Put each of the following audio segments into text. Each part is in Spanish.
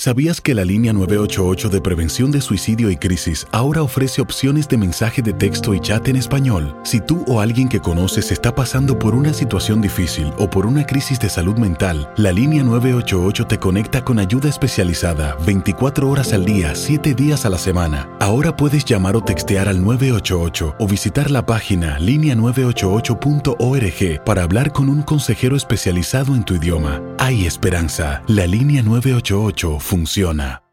¿Sabías que la línea 988 de prevención de suicidio y crisis ahora ofrece opciones de mensaje de texto y chat en español? Si tú o alguien que conoces está pasando por una situación difícil o por una crisis de salud mental, la línea 988 te conecta con ayuda especializada 24 horas al día, 7 días a la semana. Ahora puedes llamar o textear al 988 o visitar la página linea988.org para hablar con un consejero especializado en tu idioma. Hay esperanza. La línea 988 funciona.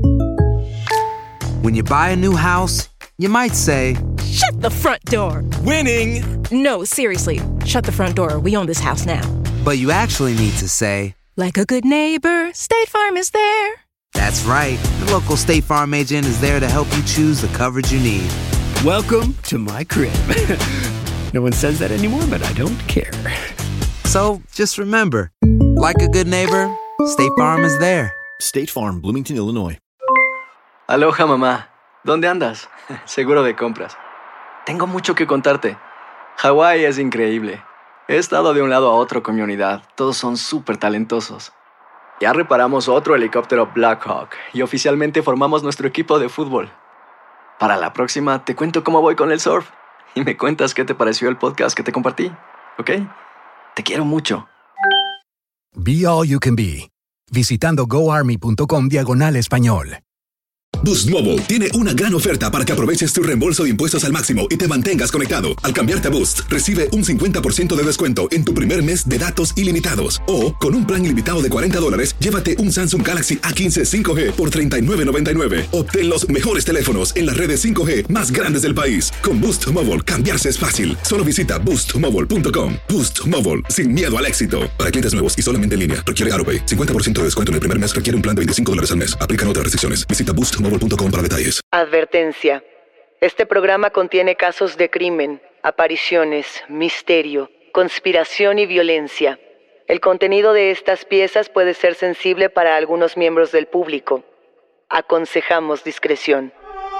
When you buy a new house, you might say, "Shut the front door!" Winning! No, seriously. Shut the front door. We own this house now. but you actually need to say, like a good neighbor, State Farm is there. That's right. The local State Farm agent is there to help you choose the coverage you need. Welcome to my crib. No one says that anymore, but I don't care. So just remember, like a good neighbor, State Farm is there. State Farm, Bloomington, Illinois. Aloha, mamá. ¿Dónde andas? Seguro de compras. Tengo mucho que contarte. Hawái es increíble. He estado de un lado a otro con mi unidad. Todos son súper talentosos. Ya reparamos otro helicóptero Blackhawk y oficialmente formamos nuestro equipo de fútbol. Para la próxima te cuento cómo voy con el surf y me cuentas qué te pareció el podcast que te compartí, ¿ok? Te quiero mucho. Be All You Can Be. Visitando goarmy.com/español. Boost Mobile tiene una gran oferta para que aproveches tu reembolso de impuestos al máximo y te mantengas conectado. Al cambiarte a Boost, recibe un 50% de descuento en tu primer mes de datos ilimitados. O, con un plan ilimitado de $40, llévate un Samsung Galaxy A15 5G por $39.99. Obtén los mejores teléfonos en las redes 5G más grandes del país. Con Boost Mobile, cambiarse es fácil. Solo visita boostmobile.com. Boost Mobile, sin miedo al éxito. Para clientes nuevos y solamente en línea, requiere AroPay. 50% de descuento en el primer mes requiere un plan de $25 al mes. Aplican otras restricciones. Visita boostmobile.com para detalles. Advertencia. Este programa contiene casos de crimen, apariciones, misterio, conspiración y violencia. El contenido de estas piezas puede ser sensible para algunos miembros del público. Aconsejamos discreción.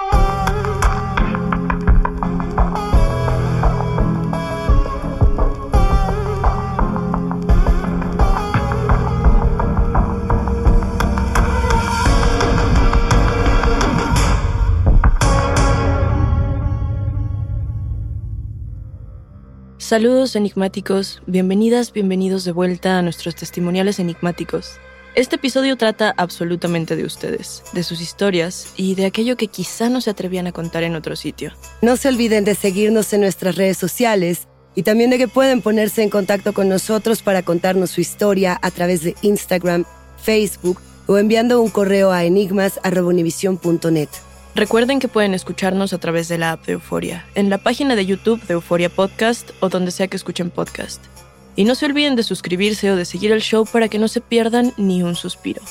Saludos enigmáticos, bienvenidas, bienvenidos de vuelta a nuestros testimoniales enigmáticos. Este episodio trata absolutamente de ustedes, de sus historias y de aquello que quizá no se atrevían a contar en otro sitio. No se olviden de seguirnos en nuestras redes sociales y también de que pueden ponerse en contacto con nosotros para contarnos su historia a través de Instagram, Facebook o enviando un correo a enigmas@univision.net. Recuerden que pueden escucharnos a través de la app de Euforia, en la página de YouTube de Euforia Podcast o donde sea que escuchen podcast. Y no se olviden de suscribirse o de seguir el show para que no se pierdan ni un suspiro.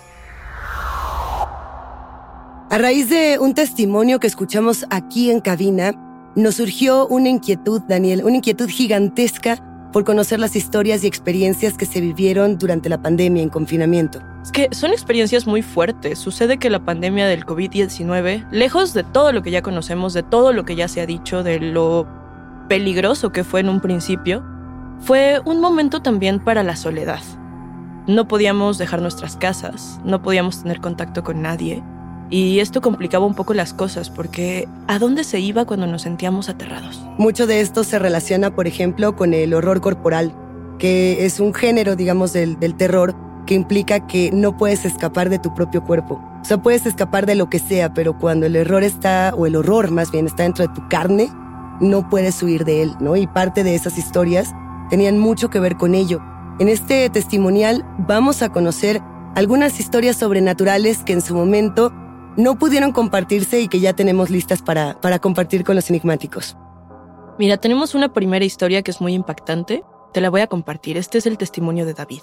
A raíz de un testimonio que escuchamos aquí en cabina, nos surgió una inquietud, Daniel, una inquietud gigantesca por conocer las historias y experiencias que se vivieron durante la pandemia en confinamiento. Es que son experiencias muy fuertes. Sucede que la pandemia del COVID-19, lejos de todo lo que ya conocemos, de todo lo que ya se ha dicho, de lo peligroso que fue en un principio, fue un momento también para la soledad. No podíamos dejar nuestras casas, no podíamos tener contacto con nadie, y esto complicaba un poco las cosas, porque ¿a dónde se iba cuando nos sentíamos aterrados? Mucho de esto se relaciona, por ejemplo, con el horror corporal, que es un género, digamos, del terror, que implica que no puedes escapar de tu propio cuerpo. O sea, puedes escapar de lo que sea, pero cuando el horror más bien está dentro de tu carne, no puedes huir de él, ¿no? Y parte de esas historias tenían mucho que ver con ello. En este testimonial vamos a conocer algunas historias sobrenaturales que en su momento no pudieron compartirse y que ya tenemos listas para compartir con los enigmáticos. Mira, tenemos una primera historia que es muy impactante. Te la voy a compartir. Este es el testimonio de David.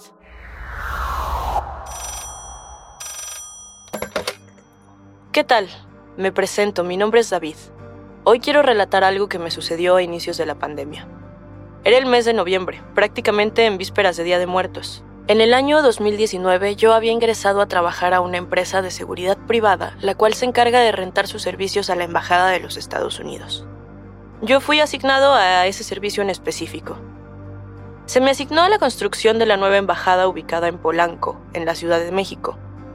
¿Qué tal? Me presento, mi nombre es David. Hoy quiero relatar algo que me sucedió a inicios de la pandemia. Era el mes de noviembre, prácticamente en vísperas de Día de Muertos. En el año 2019 yo había ingresado a trabajar a una empresa de seguridad privada, la cual se encarga de rentar sus servicios a la Embajada de los Estados Unidos. Yo fui asignado a ese servicio en específico. Se me asignó a la construcción de la nueva embajada ubicada en Polanco, en la Ciudad de México.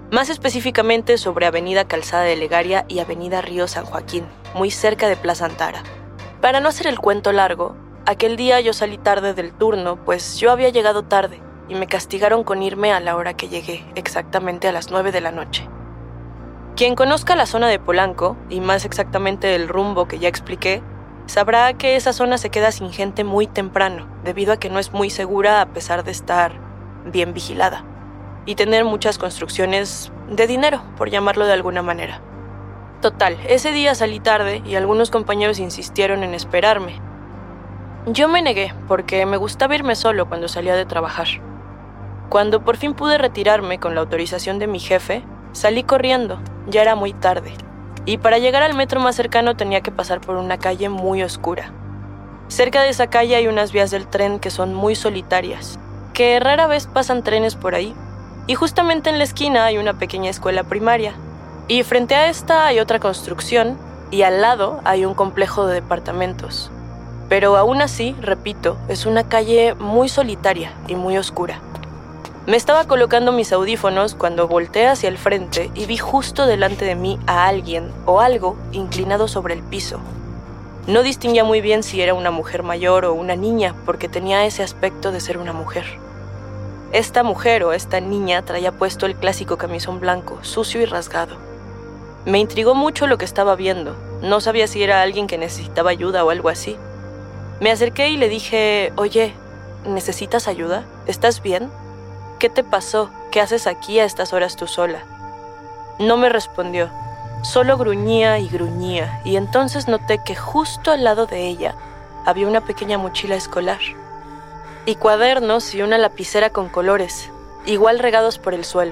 Más específicamente sobre Avenida Calzada de Legaria y Avenida Río San Joaquín, muy cerca de Plaza Antara. Para no hacer el cuento largo, aquel día yo salí tarde del turno, pues yo había llegado tarde y me castigaron con irme a la hora que llegué, exactamente a las 9 de la noche. Quien conozca la zona de Polanco, y más exactamente el rumbo que ya expliqué, sabrá que esa zona se queda sin gente muy temprano, debido a que no es muy segura a pesar de estar bien vigilada y tener muchas construcciones de dinero, por llamarlo de alguna manera. Total, ese día salí tarde y algunos compañeros insistieron en esperarme. Yo me negué porque me gustaba irme solo cuando salía de trabajar. Cuando por fin pude retirarme con la autorización de mi jefe, salí corriendo, ya era muy tarde. Y para llegar al metro más cercano tenía que pasar por una calle muy oscura. Cerca de esa calle hay unas vías del tren que son muy solitarias, que rara vez pasan trenes por ahí. Y justamente en la esquina hay una pequeña escuela primaria. Y frente a esta hay otra construcción, y al lado hay un complejo de departamentos. Pero aún así, repito, es una calle muy solitaria y muy oscura. Me estaba colocando mis audífonos cuando volteé hacia el frente y vi justo delante de mí a alguien o algo inclinado sobre el piso. No distinguía muy bien si era una mujer mayor o una niña, porque tenía ese aspecto de ser una mujer. Esta mujer o esta niña traía puesto el clásico camisón blanco, sucio y rasgado. Me intrigó mucho lo que estaba viendo. No sabía si era alguien que necesitaba ayuda o algo así. Me acerqué y le dije, oye, ¿necesitas ayuda? ¿Estás bien? ¿Qué te pasó? ¿Qué haces aquí a estas horas tú sola? No me respondió. Solo gruñía y entonces noté que justo al lado de ella había una pequeña mochila escolar y cuadernos y una lapicera con colores, igual regados por el suelo.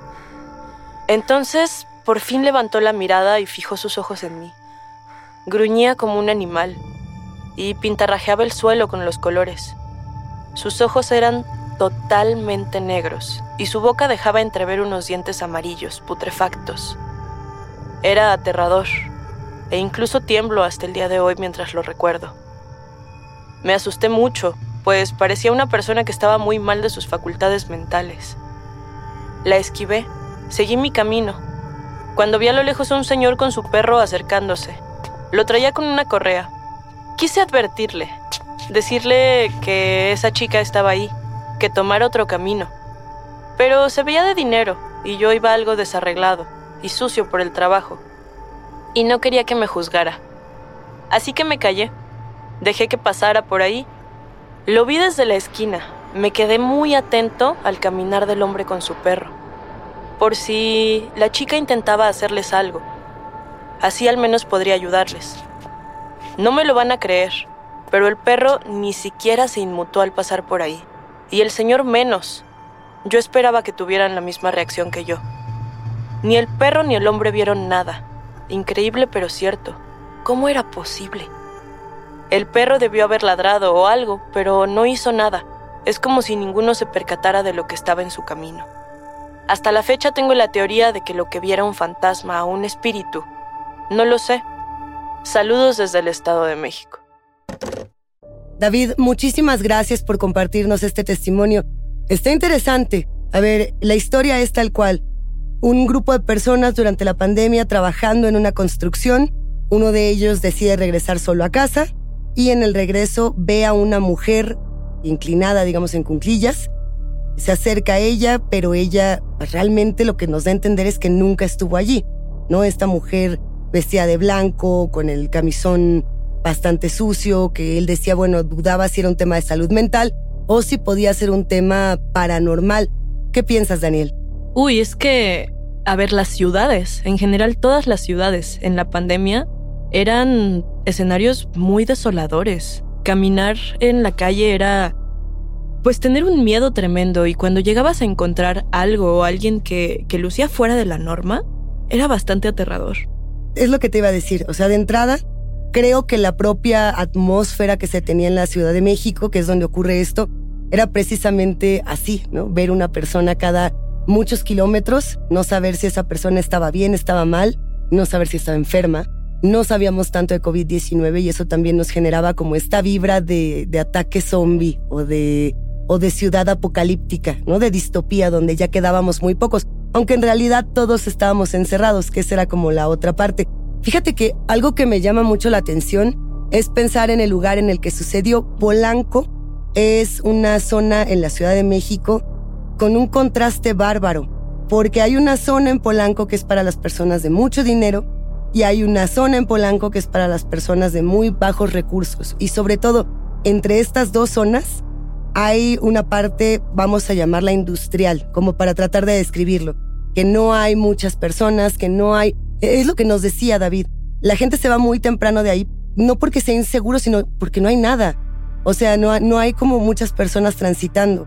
Entonces, por fin levantó la mirada y fijó sus ojos en mí. Gruñía como un animal y pintarrajeaba el suelo con los colores. Sus ojos eran totalmente negros y su boca dejaba entrever unos dientes amarillos, putrefactos. Era aterrador e incluso tiemblo hasta el día de hoy mientras lo recuerdo. Me asusté mucho, pues parecía una persona que estaba muy mal de sus facultades mentales. La esquivé, seguí mi camino, cuando vi a lo lejos a un señor con su perro acercándose. Lo traía con una correa. Quise advertirle, decirle que esa chica estaba ahí, que tomara otro camino. Pero se veía de dinero y yo iba algo desarreglado y sucio por el trabajo. Y no quería que me juzgara. Así que me callé, dejé que pasara por ahí. Lo vi desde la esquina, me quedé muy atento al caminar del hombre con su perro, por si la chica intentaba hacerles algo. Así al menos podría ayudarles. No me lo van a creer, pero el perro ni siquiera se inmutó al pasar por ahí. Y el señor menos. Yo esperaba que tuvieran la misma reacción que yo. Ni el perro ni el hombre vieron nada. Increíble pero cierto. ¿Cómo era posible? El perro debió haber ladrado o algo, pero no hizo nada. Es como si ninguno se percatara de lo que estaba en su camino. Hasta la fecha tengo la teoría de que lo que viera un fantasma o un espíritu. No lo sé. Saludos desde el Estado de México. David, muchísimas gracias por compartirnos este testimonio. Está interesante. A ver, la historia es tal cual. Un grupo de personas durante la pandemia trabajando en una construcción. Uno de ellos decide regresar solo a casa y en el regreso ve a una mujer inclinada, digamos, en cuclillas. Se acerca a ella, pero ella realmente lo que nos da a entender es que nunca estuvo allí, ¿no? Esta mujer vestida de blanco, con el camisón bastante sucio, que él decía, bueno, dudaba si era un tema de salud mental o si podía ser un tema paranormal. ¿Qué piensas, Daniel? Uy, es que, a ver, las ciudades, en general todas las ciudades en la pandemia eran escenarios muy desoladores. Caminar en la calle era, pues, tener un miedo tremendo, y cuando llegabas a encontrar algo o alguien que lucía fuera de la norma, era bastante aterrador. Es lo que te iba a decir, o sea, de entrada, creo que la propia atmósfera que se tenía en la Ciudad de México, que es donde ocurre esto, era precisamente así, ¿no? Ver una persona cada muchos kilómetros, no saber si esa persona estaba bien, estaba mal, no saber si estaba enferma. No sabíamos tanto de COVID-19 y eso también nos generaba como esta vibra de ataque zombie o de ciudad apocalíptica, ¿no? De distopía, donde ya quedábamos muy pocos. aunque en realidad todos estábamos encerrados, que esa era como la otra parte. Fíjate que algo que me llama mucho la atención es pensar en el lugar en el que sucedió. Polanco es una zona en la Ciudad de México con un contraste bárbaro, porque hay una zona en Polanco que es para las personas de mucho dinero y hay una zona en Polanco que es para las personas de muy bajos recursos. Y sobre todo, entre estas dos zonas hay una parte, vamos a llamarla industrial, como para tratar de describirlo, que no hay muchas personas, que no hay... Es lo que nos decía David, la gente se va muy temprano de ahí, no porque sea inseguro, sino porque no hay nada. O sea, no hay como muchas personas transitando.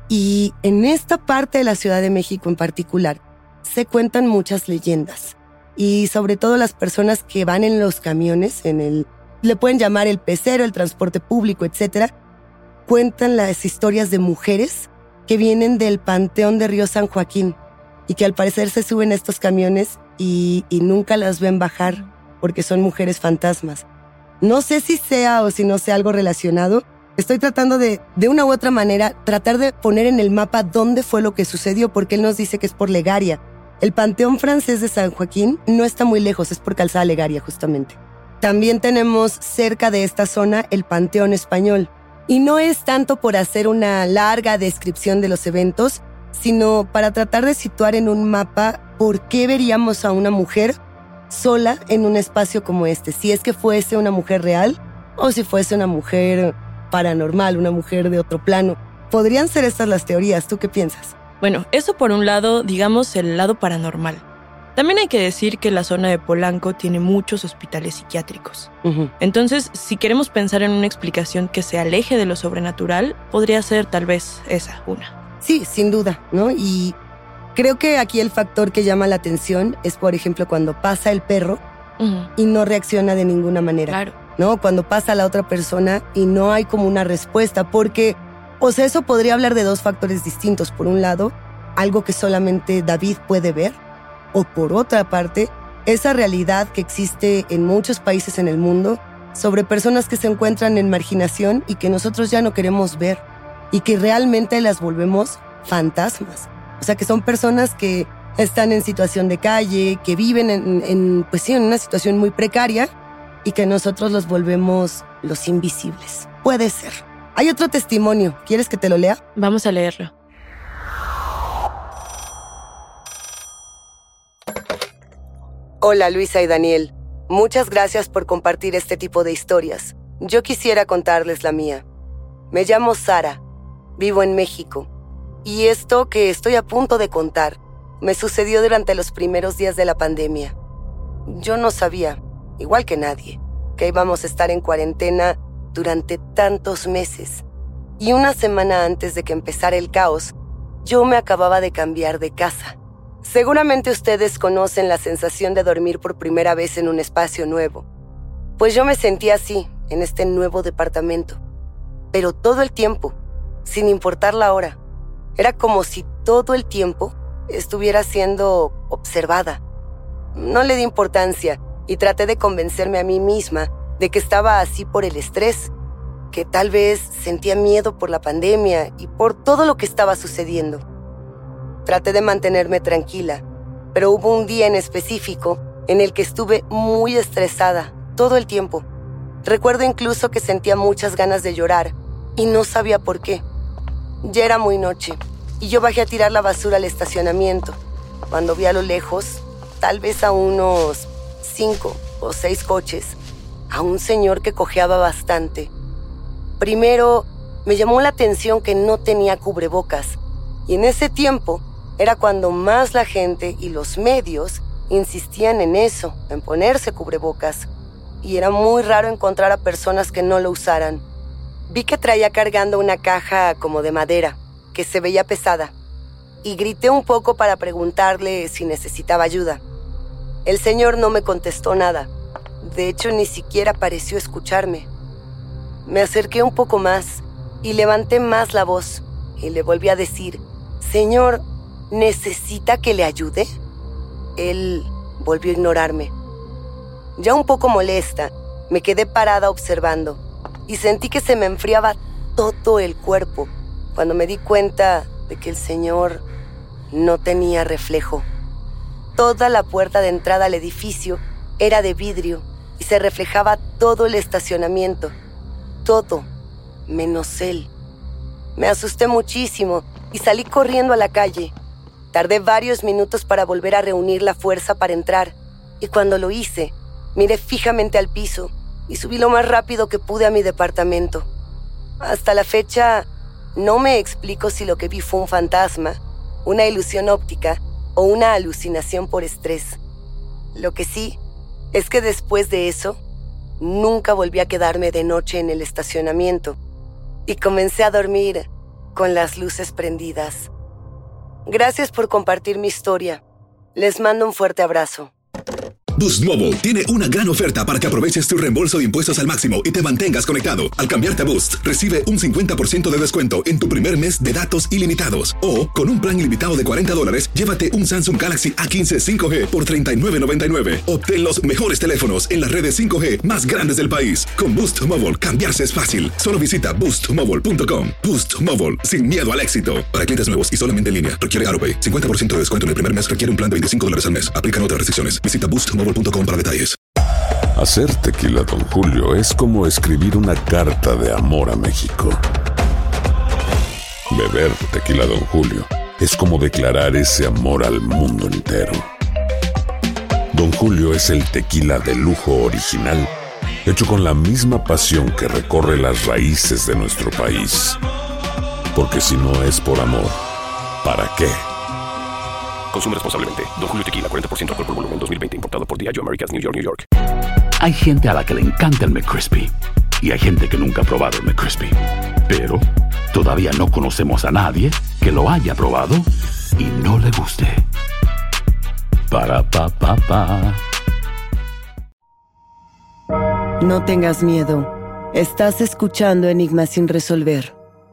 Y en esta parte de la Ciudad de México en particular, se cuentan muchas leyendas. Y sobre todo las personas que van en los camiones, le pueden llamar el pecero, el transporte público, etcétera, cuentan las historias de mujeres que vienen del Panteón de Río San Joaquín y que al parecer se suben a estos camiones y nunca las ven bajar porque son mujeres fantasmas. No sé si sea o si no sea algo relacionado. Estoy tratando de una u otra manera, tratar de poner en el mapa dónde fue lo que sucedió, porque él nos dice que es por Legaria. El Panteón francés de San Joaquín no está muy lejos, es por Calzada Legaria justamente. También tenemos cerca de esta zona el Panteón Español. Y no es tanto por hacer una larga descripción de los eventos, sino para tratar de situar en un mapa por qué veríamos a una mujer sola en un espacio como este. Si es que fuese una mujer real o si fuese una mujer paranormal, una mujer de otro plano. Podrían ser estas las teorías. ¿Tú qué piensas? Bueno, eso por un lado, digamos el lado paranormal. También hay que decir que la zona de Polanco tiene muchos hospitales psiquiátricos. Entonces, si queremos pensar en una explicación que se aleje de lo sobrenatural, podría ser tal vez esa una. Sí, sin duda, ¿no? Y creo que aquí el factor que llama la atención es, por ejemplo, cuando pasa el perro y no reacciona de ninguna manera. Claro. ¿No? Cuando pasa la otra persona y no hay como una respuesta, porque, o sea, eso podría hablar de dos factores distintos. Por un lado, algo que solamente David puede ver, o por otra parte, esa realidad que existe en muchos países en el mundo sobre personas que se encuentran en marginación y que nosotros ya no queremos ver y que realmente las volvemos fantasmas. O sea, que son personas que están en situación de calle, que viven en una situación muy precaria y que nosotros los volvemos los invisibles. Puede ser. Hay otro testimonio. ¿Quieres que te lo lea? Vamos a leerlo. Hola, Luisa y Daniel. Muchas gracias por compartir este tipo de historias. Yo quisiera contarles la mía. Me llamo Sara. Vivo en México. Y esto que estoy a punto de contar me sucedió durante los primeros días de la pandemia. Yo no sabía, igual que nadie, que íbamos a estar en cuarentena durante tantos meses. Y una semana antes de que empezara el caos, yo me acababa de cambiar de casa. Seguramente ustedes conocen la sensación de dormir por primera vez en un espacio nuevo. Pues yo me sentía así, en este nuevo departamento. Pero todo el tiempo, sin importar la hora. Era como si todo el tiempo estuviera siendo observada. No le di importancia y traté de convencerme a mí misma de que estaba así por el estrés, que tal vez sentía miedo por la pandemia y por todo lo que estaba sucediendo. Traté de mantenerme tranquila, pero hubo un día en específico en el que estuve muy estresada todo el tiempo. Recuerdo incluso que sentía muchas ganas de llorar y no sabía por qué. Ya era muy noche y yo bajé a tirar la basura al estacionamiento, cuando vi a lo lejos, tal vez a unos 5 o 6 coches, a un señor que cojeaba bastante. Primero, me llamó la atención que no tenía cubrebocas, y en ese tiempo era cuando más la gente y los medios insistían en eso, en ponerse cubrebocas, y era muy raro encontrar a personas que no lo usaran. Vi que traía cargando una caja como de madera, que se veía pesada, y grité un poco para preguntarle si necesitaba ayuda. El señor no me contestó nada. De hecho, ni siquiera pareció escucharme. Me acerqué un poco más y levanté más la voz y le volví a decir: «Señor, ¿necesita que le ayude?». Él volvió a ignorarme. Ya un poco molesta, me quedé parada observando y sentí que se me enfriaba todo el cuerpo cuando me di cuenta de que el señor no tenía reflejo. Toda la puerta de entrada al edificio era de vidrio y se reflejaba todo el estacionamiento. Todo, menos él. Me asusté muchísimo y salí corriendo a la calle. Tardé varios minutos para volver a reunir la fuerza para entrar, y cuando lo hice, miré fijamente al piso y subí lo más rápido que pude a mi departamento. Hasta la fecha, no me explico si lo que vi fue un fantasma, una ilusión óptica o una alucinación por estrés. Lo que sí es que después de eso, nunca volví a quedarme de noche en el estacionamiento y comencé a dormir con las luces prendidas. Gracias por compartir mi historia. Les mando un fuerte abrazo. Boost Mobile tiene una gran oferta para que aproveches tu reembolso de impuestos al máximo y te mantengas conectado. Al cambiarte a Boost, recibe un 50% de descuento en tu primer mes de datos ilimitados. O, con un plan ilimitado de $40, llévate un Samsung Galaxy A15 5G por $39.99. Obtén los mejores teléfonos en las redes 5G más grandes del país. Con Boost Mobile, cambiarse es fácil. Solo visita boostmobile.com. Boost Mobile, sin miedo al éxito. Para clientes nuevos y solamente en línea, requiere AutoPay. 50% de descuento en el primer mes requiere un plan de $25 al mes. Aplican otras restricciones. Visita boostmobile.com para detalles. Hacer tequila Don Julio es como escribir una carta de amor a México. Beber tequila Don Julio es como declarar ese amor al mundo entero. Don Julio es el tequila de lujo original, hecho con la misma pasión que recorre las raíces de nuestro país. Porque si no es por amor, ¿para qué? Consume responsablemente. Don Julio Tequila, 40% alcohol por volumen, 2020. Importado por Diageo Americas, New York, New York. Hay gente a la que le encanta el McCrispy y hay gente que nunca ha probado el McCrispy. Pero todavía no conocemos a nadie que lo haya probado y no le guste. Para pa pa pa. No tengas miedo. Estás escuchando Enigmas sin resolver.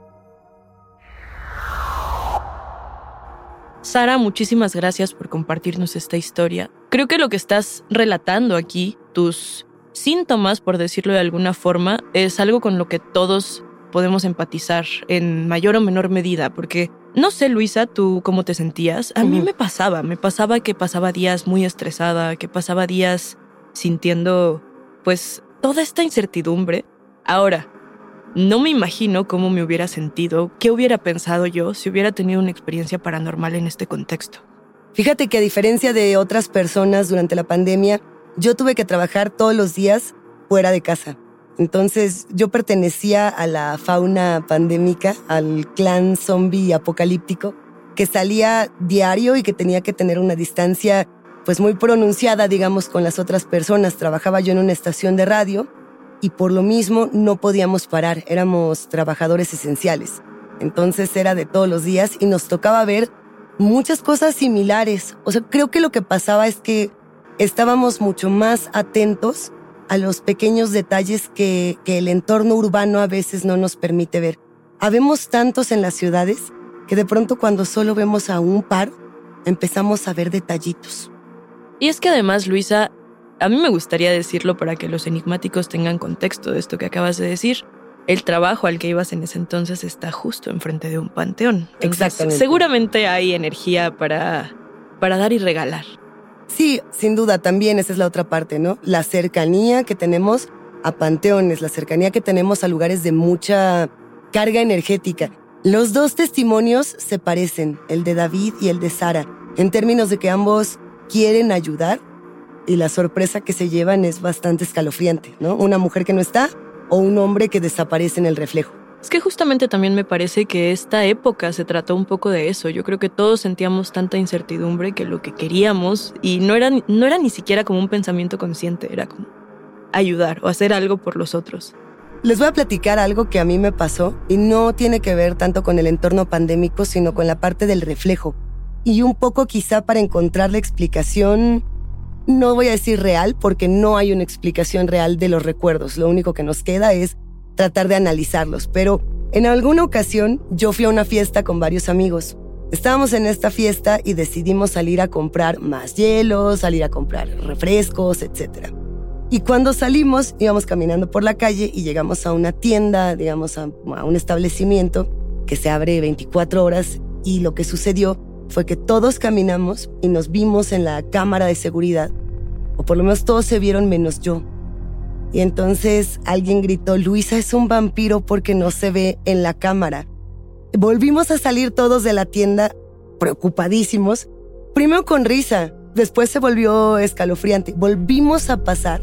Sara, muchísimas gracias por compartirnos esta historia. Creo que lo que estás relatando aquí, tus síntomas, por decirlo de alguna forma, es algo con lo que todos podemos empatizar en mayor o menor medida, porque no sé, Luisa, tú cómo te sentías. A mí me pasaba que pasaba días muy estresada, que pasaba días sintiendo, pues, toda esta incertidumbre. Ahora, no me imagino cómo me hubiera sentido, qué hubiera pensado yo si hubiera tenido una experiencia paranormal en este contexto. Fíjate que a diferencia de otras personas durante la pandemia, yo tuve que trabajar todos los días fuera de casa. Entonces, yo pertenecía a la fauna pandémica, al clan zombie apocalíptico, que salía diario y que tenía que tener una distancia pues muy pronunciada, digamos, con las otras personas. Trabajaba yo en una estación de radio y por lo mismo no podíamos parar, éramos trabajadores esenciales. Entonces era de todos los días y nos tocaba ver muchas cosas similares. O sea, creo que lo que pasaba es que estábamos mucho más atentos a los pequeños detalles que el entorno urbano a veces no nos permite ver. Habemos tantos en las ciudades que de pronto cuando solo vemos a un par, empezamos a ver detallitos. Y es que además, Luisa, a mí me gustaría decirlo para que los enigmáticos tengan contexto de esto que acabas de decir. El trabajo al que ibas en ese entonces está justo enfrente de un panteón. Exactamente. Seguramente hay energía para dar y regalar. Sí, sin duda, también esa es la otra parte, ¿no? La cercanía que tenemos a panteones, la cercanía que tenemos a lugares de mucha carga energética. Los dos testimonios se parecen, el de David y el de Sara, en términos de que ambos quieren ayudar y la sorpresa que se llevan es bastante escalofriante, ¿no? Una mujer que no está o un hombre que desaparece en el reflejo. Es que justamente también me parece que esta época se trató un poco de eso. Yo creo que todos sentíamos tanta incertidumbre que lo que queríamos, y no era ni siquiera como un pensamiento consciente, era como ayudar o hacer algo por los otros. Les voy a platicar algo que a mí me pasó y no tiene que ver tanto con el entorno pandémico, sino con la parte del reflejo. Y un poco quizá para encontrar la explicación, no voy a decir real, porque no hay una explicación real de los recuerdos. Lo único que nos queda es tratar de analizarlos. Pero en alguna ocasión yo fui a una fiesta con varios amigos. Estábamos en esta fiesta y decidimos salir a comprar más hielo, salir a comprar refrescos, etc. Y cuando salimos, íbamos caminando por la calle y llegamos a una tienda, digamos a un establecimiento que se abre 24 horas y lo que sucedió fue que todos caminamos y nos vimos en la cámara de seguridad, o por lo menos todos se vieron menos yo. Y entonces alguien gritó, Luisa es un vampiro porque no se ve en la cámara. Volvimos a salir todos de la tienda preocupadísimos, primero con risa, después se volvió escalofriante. Volvimos a pasar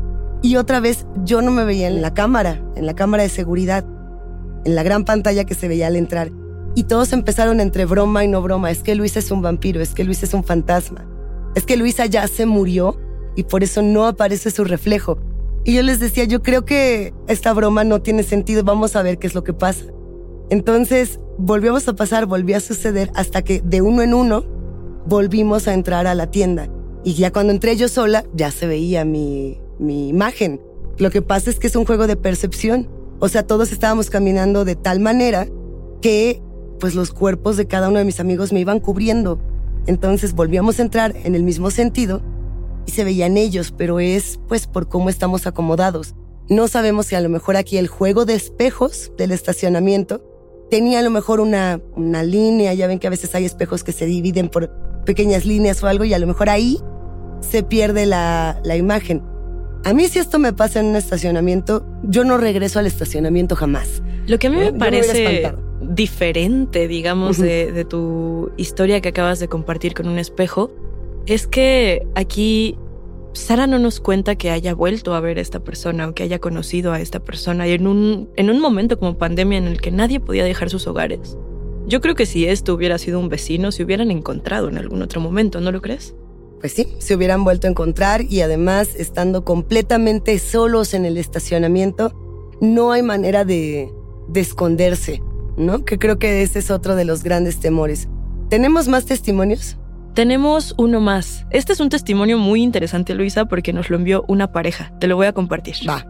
y otra vez yo no me veía en la cámara de seguridad, en la gran pantalla que se veía al entrar. Y todos empezaron entre broma y no broma, es que Luisa es un vampiro, es que Luisa es un fantasma, es que Luisa ya se murió y por eso no aparece su reflejo. Y yo les decía, yo creo que esta broma no tiene sentido, vamos a ver qué es lo que pasa. Entonces volvíamos a pasar, volvió a suceder hasta que de uno en uno volvimos a entrar a la tienda. Y ya cuando entré yo sola, ya se veía mi imagen. Lo que pasa es que es un juego de percepción. O sea, todos estábamos caminando de tal manera que pues los cuerpos de cada uno de mis amigos me iban cubriendo. Entonces volvíamos a entrar en el mismo sentido y se veían ellos, pero es pues por cómo estamos acomodados. No sabemos si a lo mejor aquí el juego de espejos del estacionamiento tenía a lo mejor una línea. Ya ven que a veces hay espejos que se dividen por pequeñas líneas o algo y a lo mejor ahí se pierde la imagen. A mí si esto me pasa en un estacionamiento, yo no regreso al estacionamiento jamás. Lo que a mí me parece diferente, digamos, de tu historia que acabas de compartir con un espejo, es que aquí Sara no nos cuenta que haya vuelto a ver a esta persona o que haya conocido a esta persona y en un momento como pandemia en el que nadie podía dejar sus hogares. Yo creo que si esto hubiera sido un vecino, se hubieran encontrado en algún otro momento, ¿no lo crees? Pues sí, se hubieran vuelto a encontrar y además estando completamente solos en el estacionamiento, no hay manera de esconderse, ¿no? Que creo que ese es otro de los grandes temores. ¿Tenemos más testimonios? Tenemos uno más. Este es un testimonio muy interesante, Luisa, porque nos lo envió una pareja. Te lo voy a compartir. Va.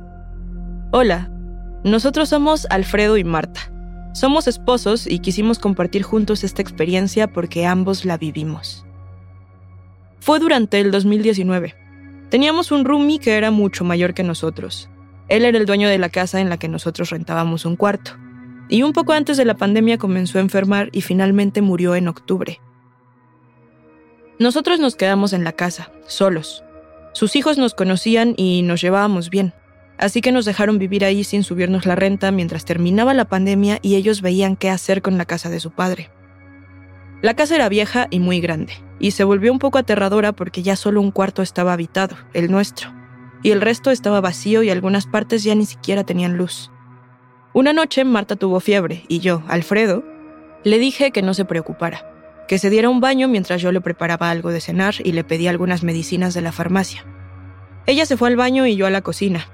Hola, nosotros somos Alfredo y Marta. Somos esposos y quisimos compartir juntos esta experiencia porque ambos la vivimos. Fue durante el 2019. Teníamos un roomie que era mucho mayor que nosotros. Él era el dueño de la casa en la que nosotros rentábamos un cuarto. Y un poco antes de la pandemia comenzó a enfermar y finalmente murió en octubre. Nosotros nos quedamos en la casa, solos. Sus hijos nos conocían y nos llevábamos bien. Así que nos dejaron vivir ahí sin subirnos la renta mientras terminaba la pandemia y ellos veían qué hacer con la casa de su padre. La casa era vieja y muy grande, y se volvió un poco aterradora porque ya solo un cuarto estaba habitado, el nuestro, y el resto estaba vacío y algunas partes ya ni siquiera tenían luz. Una noche Marta tuvo fiebre y yo, Alfredo, le dije que no se preocupara, que se diera un baño mientras yo le preparaba algo de cenar y le pedí algunas medicinas de la farmacia. Ella se fue al baño y yo a la cocina.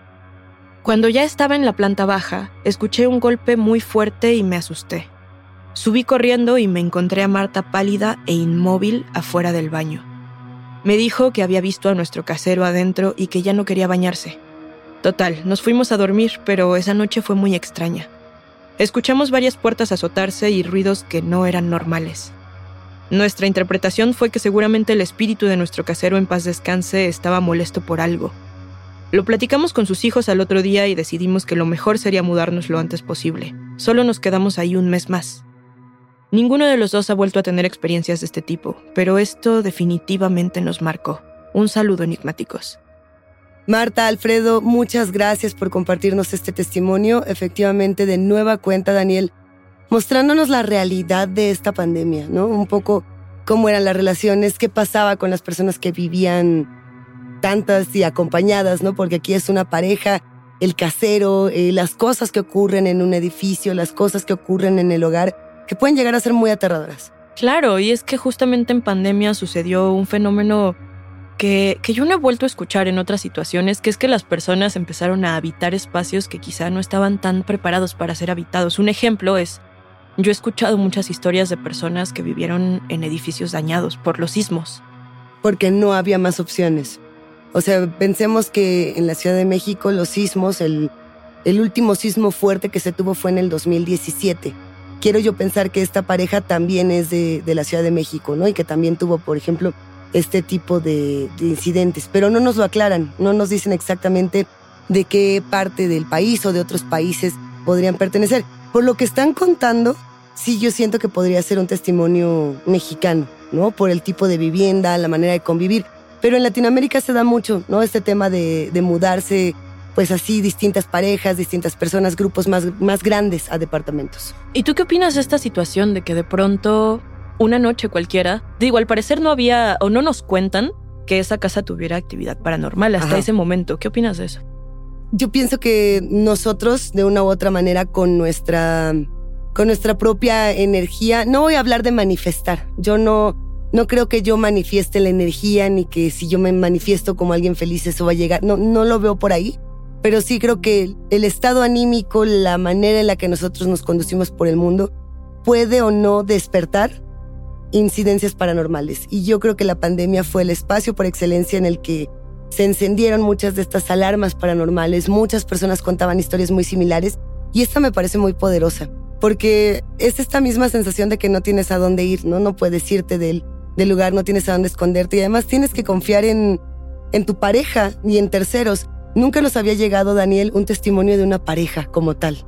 Cuando ya estaba en la planta baja, escuché un golpe muy fuerte y me asusté. Subí corriendo y me encontré a Marta pálida e inmóvil afuera del baño. Me dijo que había visto a nuestro casero adentro y que ya no quería bañarse. Total, nos fuimos a dormir, pero esa noche fue muy extraña. Escuchamos varias puertas azotarse y ruidos que no eran normales. Nuestra interpretación fue que seguramente el espíritu de nuestro casero en paz descanse estaba molesto por algo. Lo platicamos con sus hijos al otro día y decidimos que lo mejor sería mudarnos lo antes posible. Solo nos quedamos ahí un mes más. Ninguno de los dos ha vuelto a tener experiencias de este tipo, pero esto definitivamente nos marcó. Un saludo, enigmáticos. Marta, Alfredo, muchas gracias por compartirnos este testimonio. Efectivamente, de nueva cuenta, Daniel, mostrándonos la realidad de esta pandemia, ¿no? Un poco cómo eran las relaciones, qué pasaba con las personas que vivían tantas y acompañadas, ¿no? Porque aquí es una pareja, el casero, las cosas que ocurren en un edificio, las cosas que ocurren en el hogar, que pueden llegar a ser muy aterradoras. Claro, y es que justamente en pandemia sucedió un fenómeno que yo no he vuelto a escuchar en otras situaciones, que es que las personas empezaron a habitar espacios que quizá no estaban tan preparados para ser habitados. Un ejemplo es, yo he escuchado muchas historias de personas que vivieron en edificios dañados por los sismos. Porque no había más opciones. O sea, pensemos que en la Ciudad de México los sismos, el último sismo fuerte que se tuvo fue en el 2017. Quiero yo pensar que esta pareja también es de la Ciudad de México, ¿no? Y que también tuvo, por ejemplo, este tipo de incidentes. Pero no nos lo aclaran, no nos dicen exactamente de qué parte del país o de otros países podrían pertenecer. Por lo que están contando, sí yo siento que podría ser un testimonio mexicano, ¿no? Por el tipo de vivienda, la manera de convivir. Pero en Latinoamérica se da mucho, ¿no? Este tema de mudarse, pues así, distintas parejas, distintas personas, grupos más grandes a departamentos. ¿Y tú qué opinas de esta situación de que de pronto, una noche cualquiera, digo, al parecer no había, o no nos cuentan que esa casa tuviera actividad paranormal hasta ese momento? ¿Qué opinas de eso? Yo pienso que nosotros, de una u otra manera, con nuestra propia energía, no voy a hablar de manifestar. Yo no creo que yo manifieste la energía, ni que si yo me manifiesto como alguien feliz eso va a llegar. No lo veo por ahí. Pero sí creo que el estado anímico, la manera en la que nosotros nos conducimos por el mundo, puede o no despertar incidencias paranormales. Y yo creo que la pandemia fue el espacio por excelencia en el que se encendieron muchas de estas alarmas paranormales. Muchas personas contaban historias muy similares y esta me parece muy poderosa porque es esta misma sensación de que no tienes a dónde ir, no puedes irte del lugar, no tienes a dónde esconderte y además tienes que confiar en tu pareja y en terceros. Nunca nos había llegado, Daniel, un testimonio de una pareja como tal.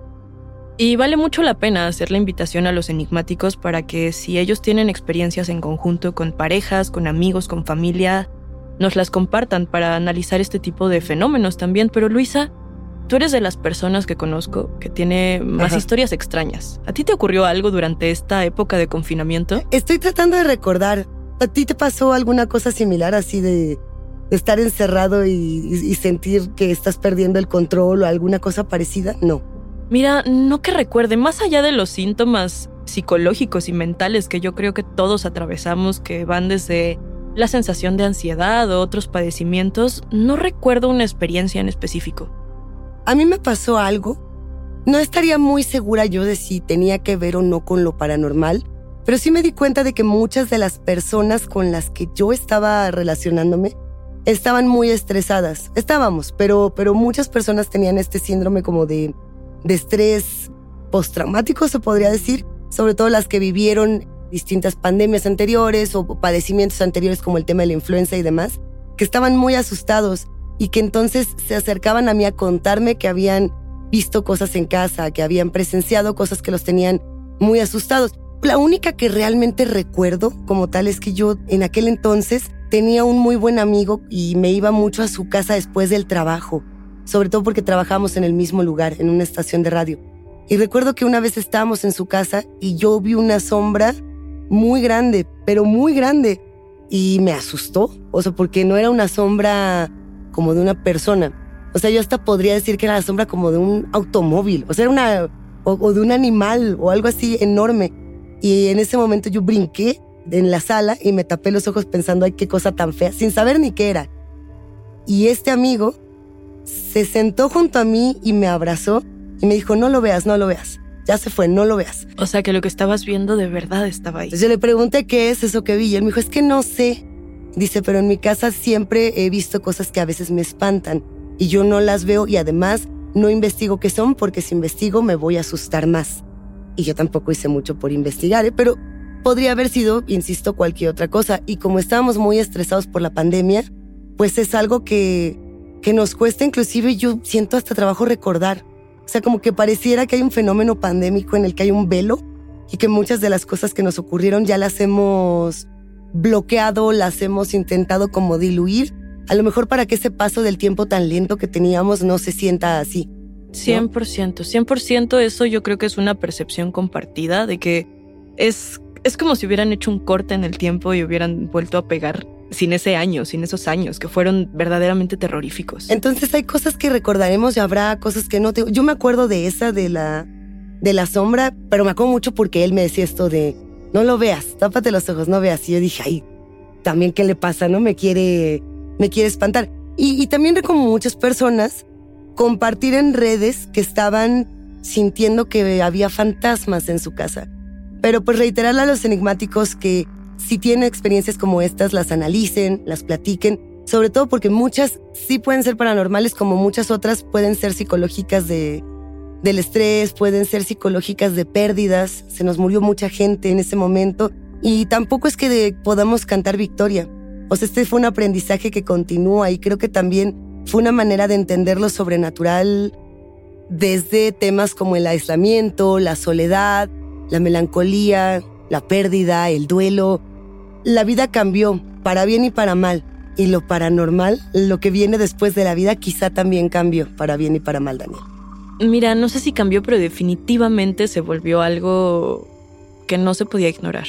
Y vale mucho la pena hacer la invitación a los enigmáticos para que si ellos tienen experiencias en conjunto con parejas, con amigos, con familia, nos las compartan para analizar este tipo de fenómenos también. Pero Luisa, tú eres de las personas que conozco que tiene más historias extrañas. ¿A ti te ocurrió algo durante esta época de confinamiento? Estoy tratando de recordar. ¿A ti te pasó alguna cosa similar así de estar encerrado y sentir que estás perdiendo el control o alguna cosa parecida? No. Mira, no que recuerde, más allá de los síntomas psicológicos y mentales que yo creo que todos atravesamos, que van desde la sensación de ansiedad o otros padecimientos, no recuerdo una experiencia en específico. A mí me pasó algo. No estaría muy segura yo de si tenía que ver o no con lo paranormal, pero sí me di cuenta de que muchas de las personas con las que yo estaba relacionándome estaban muy estresadas. Estábamos, pero muchas personas tenían este síndrome como de estrés postraumático, se podría decir, sobre todo las que vivieron distintas pandemias anteriores o padecimientos anteriores como el tema de la influenza y demás, que estaban muy asustados y que entonces se acercaban a mí a contarme que habían visto cosas en casa, que habían presenciado cosas que los tenían muy asustados. La única que realmente recuerdo como tal es que yo en aquel entonces tenía un muy buen amigo y me iba mucho a su casa después del trabajo, sobre todo porque trabajábamos en el mismo lugar, en una estación de radio. Y recuerdo que una vez estábamos en su casa y yo vi una sombra muy grande, pero muy grande, y me asustó, o sea, porque no era una sombra como de una persona. O sea, yo hasta podría decir que era la sombra como de un automóvil, o sea, era o de un animal o algo así enorme. Y en ese momento yo brinqué en la sala y me tapé los ojos pensando, ay, qué cosa tan fea, sin saber ni qué era. Y este amigo se sentó junto a mí y me abrazó y me dijo, no lo veas, ya se fue, no lo veas. O sea, que lo que estabas viendo de verdad estaba ahí. Entonces yo le pregunté qué es eso que vi y él me dijo, es que no sé. Dice, pero en mi casa siempre he visto cosas que a veces me espantan y yo no las veo y además no investigo qué son porque si investigo me voy a asustar más. Y yo tampoco hice mucho por investigar, pero podría haber sido, insisto, cualquier otra cosa. Y como estábamos muy estresados por la pandemia, pues es algo que nos cuesta inclusive, yo siento hasta trabajo recordar. O sea, como que pareciera que hay un fenómeno pandémico en el que hay un velo y que muchas de las cosas que nos ocurrieron ya las hemos bloqueado, las hemos intentado como diluir, a lo mejor para que ese paso del tiempo tan lento que teníamos no se sienta así, ¿no? 100%, eso yo creo que es una percepción compartida de que es como si hubieran hecho un corte en el tiempo y hubieran vuelto a pegar sin esos años que fueron verdaderamente terroríficos. Entonces hay cosas que recordaremos y habrá cosas que no. Yo me acuerdo de esa, de la sombra, pero me acuerdo mucho porque él me decía esto de, no lo veas, tápate los ojos, no veas. Y yo dije, ay, también qué le pasa, ¿no? Me quiere espantar. Y también recuerdo muchas personas compartir en redes que estaban sintiendo que había fantasmas en su casa. Pero pues reiterarle a los enigmáticos que si tienen experiencias como estas, las analicen, las platiquen, sobre todo porque muchas sí pueden ser paranormales, como muchas otras pueden ser psicológicas del estrés, pueden ser psicológicas de pérdidas. Se nos murió mucha gente en ese momento y tampoco es que podamos cantar victoria. O sea, este fue un aprendizaje que continúa y creo que también fue una manera de entender lo sobrenatural desde temas como el aislamiento, la soledad, la melancolía, la pérdida, el duelo. La vida cambió, para bien y para mal. Y lo paranormal, lo que viene después de la vida, quizá también cambió, para bien y para mal, Daniel. Mira, no sé si cambió, pero definitivamente se volvió algo que no se podía ignorar.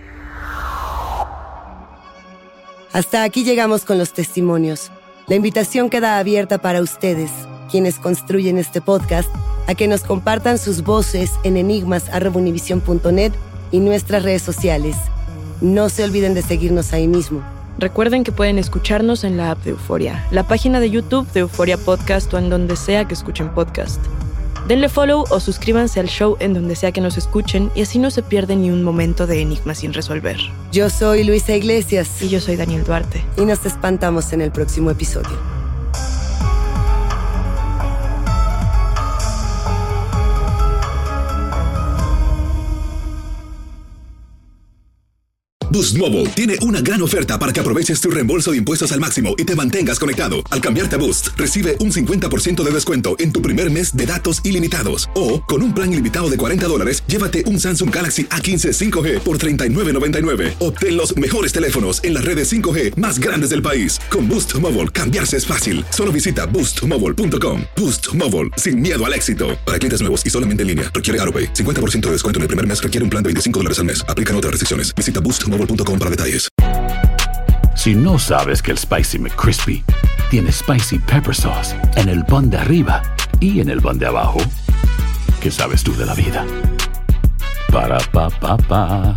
Hasta aquí llegamos con los testimonios. La invitación queda abierta para ustedes, quienes construyen este podcast, a que nos compartan sus voces en enigmas@univision.net y nuestras redes sociales. No se olviden de seguirnos ahí mismo. Recuerden que pueden escucharnos en la app de Euforia, la página de YouTube de Euforia Podcast o en donde sea que escuchen podcast. Denle follow o suscríbanse al show en donde sea que nos escuchen y así no se pierden ni un momento de enigma sin resolver. Yo soy Luisa Iglesias. Y yo soy Daniel Duarte. Y nos espantamos en el próximo episodio. Boost Mobile tiene una gran oferta para que aproveches tu reembolso de impuestos al máximo y te mantengas conectado. Al cambiarte a Boost, recibe un 50% de descuento en tu primer mes de datos ilimitados. O, con un plan ilimitado de $40, llévate un Samsung Galaxy A15 5G por $39.99. Obtén los mejores teléfonos en las redes 5G más grandes del país. Con Boost Mobile, cambiarse es fácil. Solo visita boostmobile.com. Boost Mobile, sin miedo al éxito. Para clientes nuevos y solamente en línea, requiere AutoPay. 50% de descuento en el primer mes, requiere un plan de $25 al mes. Aplican otras restricciones. Visita boostmobile.com para detalles. Si no sabes que el Spicy McCrispy tiene Spicy Pepper Sauce en el pan de arriba y en el pan de abajo, ¿qué sabes tú de la vida? Para, pa, pa, pa.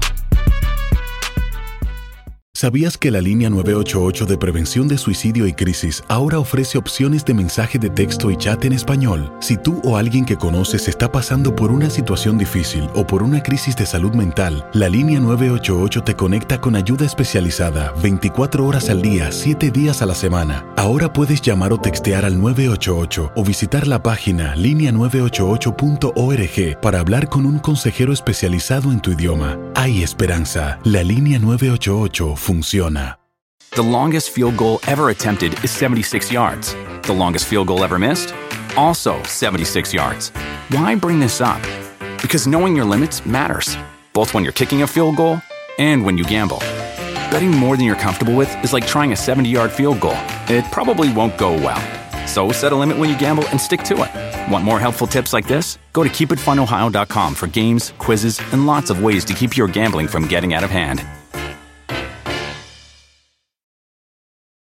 ¿Sabías que la línea 988 de prevención de suicidio y crisis ahora ofrece opciones de mensaje de texto y chat en español? Si tú o alguien que conoces está pasando por una situación difícil o por una crisis de salud mental, la línea 988 te conecta con ayuda especializada 24 horas al día, 7 días a la semana. Ahora puedes llamar o textear al 988 o visitar la página linea988.org para hablar con un consejero especializado en tu idioma. Hay esperanza. La línea 988 funciona. The longest field goal ever attempted is 76 yards. The longest field goal ever missed? Also 76 yards. Why bring this up? Because knowing your limits matters, both when you're kicking a field goal and when you gamble. Betting more than you're comfortable with is like trying a 70-yard field goal. It probably won't go well. So set a limit when you gamble and stick to it. Want more helpful tips like this? Go to keepitfunohio.com for games, quizzes, and lots of ways to keep your gambling from getting out of hand.